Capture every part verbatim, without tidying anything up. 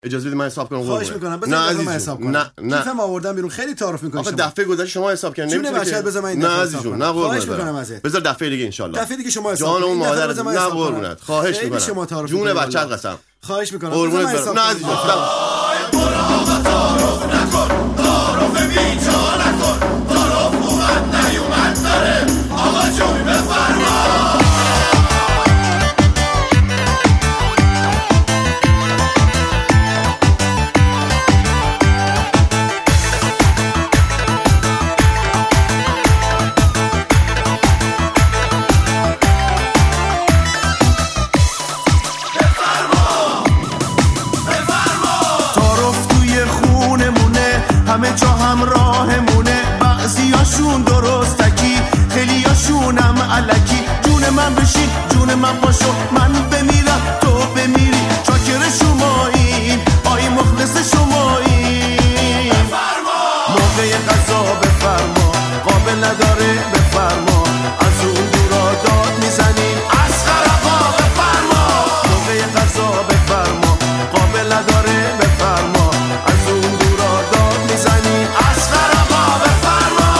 اجازه بدید من حساب کنم. خواهش میکنم نه عزیز من حساب کنم. نه نه کیفم آوردم بیرون خیلی تعارف میکنی. آخه دفعه گذشته شما حساب کردین نمیتونه که بذار من این نه عزیز جون نه خواهش میکنم ازت. بذار دفعه دیگه ان شاء الله. دفعه دیگه شما حساب جان اون مادر نه قربونت. خواهش میکنم. شما تعارف جون بچت قسم. خواهش میکنم. قربونت برم. نه عزیز جون تعارف نکن. تعارف بیجا نکن. تعارف اومد نیومد داره. آقا جون بفرما. همه جا همراهمونه، بعضیاشون درستکی، خیلیاشونم علکی. جون من بشین، جون من پاشو، من بمیرم تو بمیری. چاکر شماییم، آی مخلص شماییم. موقع قضا بفرما، قابل نداره بفرما. از اون دورا داد میزنیم، اصغر آقا بفرما. موقع قضا بفرما، قابل نداره بفرما. از اون دورا داد میزنیم، اصغر آقا بفرما.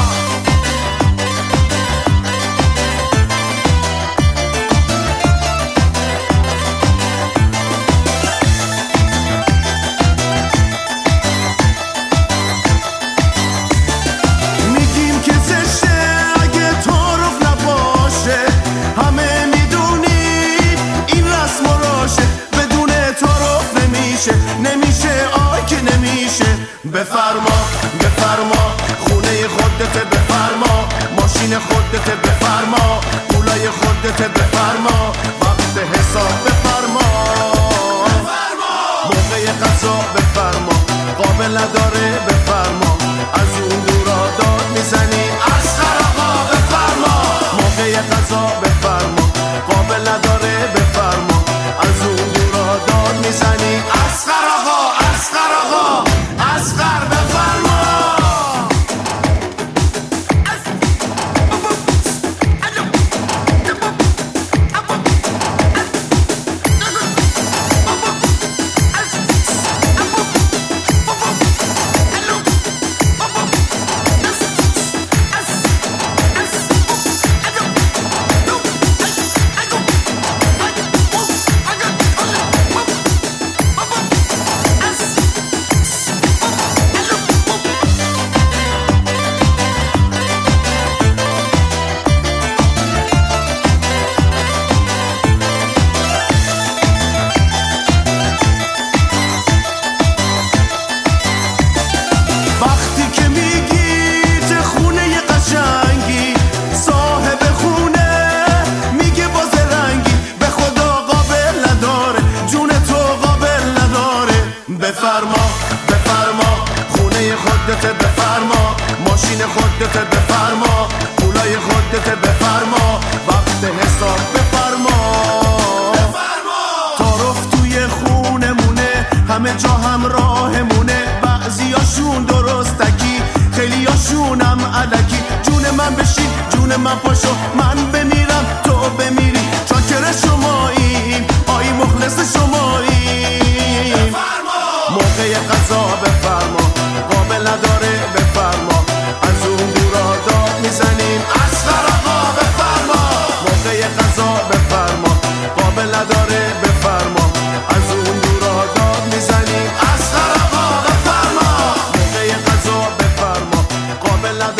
میگیم که زشته اگه تعارف نباشه، همه میدونیم این رسم و راشه. بدون تعارف نمیشه، نمیشه آی که نمیشه. بفرما بفرما، خونه خودت بفرما. ماشین خودت بفرما، پولای خودت بفرما. وقت حساب بفرما، موقع قضا بفرما. قابل نداره بفرما، از اون دورا داد میزنی. اصغر آقا بفرما، موقع قضا بفرما. قابل نداره بفرما، از اون دورا داد میزنی. اصغر آقا، اصغر آقا، اصغر بفرما. بفرما بفرما، خونه خودت بفرما. ماشین خودت بفرما، پولای خودت بفرما. وقت حساب بفرما، تعارف توی خونمونه، همه جا همراهمونه. بعضیاشون درستکی، خیلیاشونم علکی. جون من بشین، جون من پاشو، من بمیرم تو بمیری. چاکر شماییم، آی مخلص شماییم. موقع قضا بفرما،